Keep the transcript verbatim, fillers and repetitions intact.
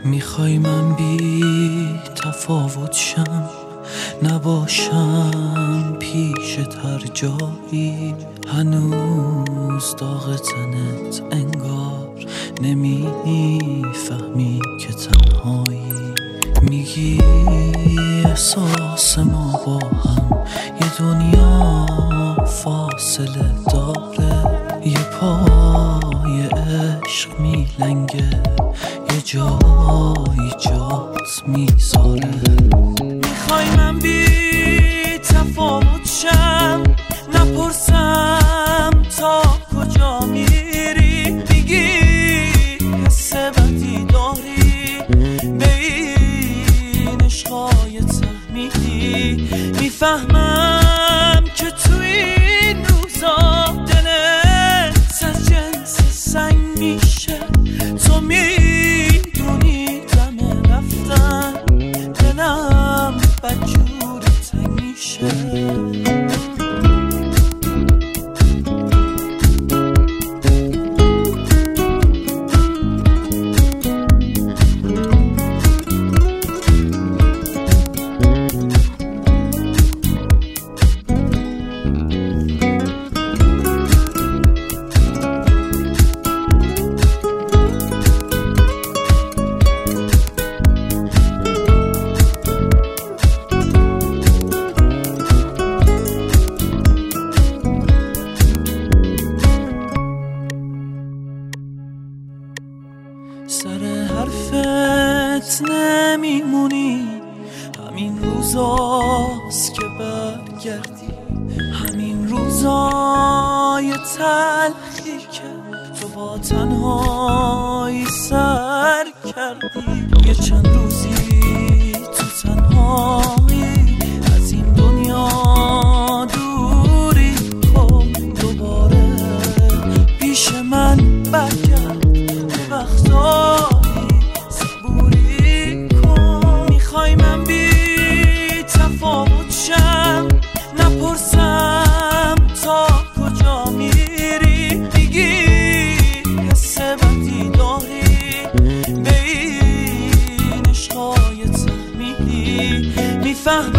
میخوای من بی تفاوت شم، نباشم پیش هر جایی، هنوز داغ تنت انگار نمیفهمی که تنهایی. میگی احساس ما با هم یه دنیا فاصله داره، یه پای عشق میلنگه یه جایی جات میذاره. میخوای من بی تفاوت شم، نپرسم تا کجا میری، میگی حس بدی داری به این عشقای تحمیلی. میفهمم که تو این روزا دلت از جنس سنگ میشه، تو میدونی دم رفتن دلم بدجور تنگ میشه. سر حرفت نمیمونی، همین روزاست که برگردی، همین روزای تلخی که تو با تنهایی سر کردی. یه چند روزی تو تنهایی از این دنیا دوری کن، دوباره پیش من برگرد، وقتایی صبوری کن. میخوای من بی تفاوت شم، نپرسم تا کجا میری، میگی حس بدی داری به این عشقای تحمیلی. میفهم